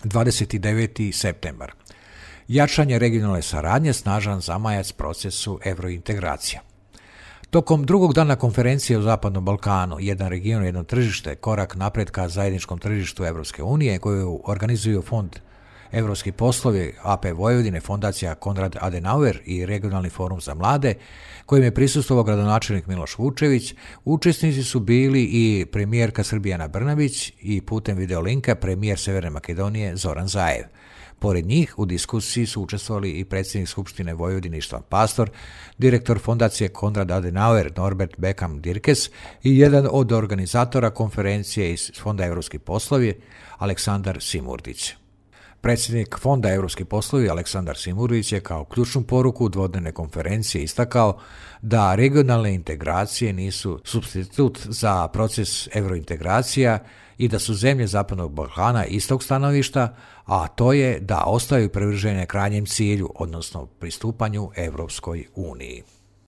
29. septembar. Jačanje regionalne saradnje snažan zamajac procesu evrointegracija. Tokom drugog dana konferencije o Zapadnom Balkanu, jedan region, jedno tržište, korak napred ka zajedničkom tržištu Evropske unije, koju organizuju Fond Evropski poslovi AP Vojvodine, Fondacija Konrad Adenauer i Regionalni forum za mlade, kojim je prisustvovao gradonačelnik Miloš Vučević, učesnici su bili i premijerka Srbije Ana Brnabić i putem videolinka premijer Severne Makedonije Zoran Zaev. Pored njih u diskusiji su učestvovali i predsjednik Skupštine Vojvodine Ištvan Pastor, direktor Fondacije Konrad Adenauer Norbert Beckham Dirkes i jedan od organizatora konferencije iz Fonda Evropski poslovi Aleksandar Simurdić. Predsjednik Fonda Evropski poslovi Aleksandar Simurdić je kao ključnu poruku dvodnevne konferencije istakao da regionalne integracije nisu supstitut za proces evrointegracija i da su zemlje Zapadnog Balkana istog stanovišta, a to je da ostaju privržene krajnjem cilju, odnosno pristupanju Evropskoj uniji.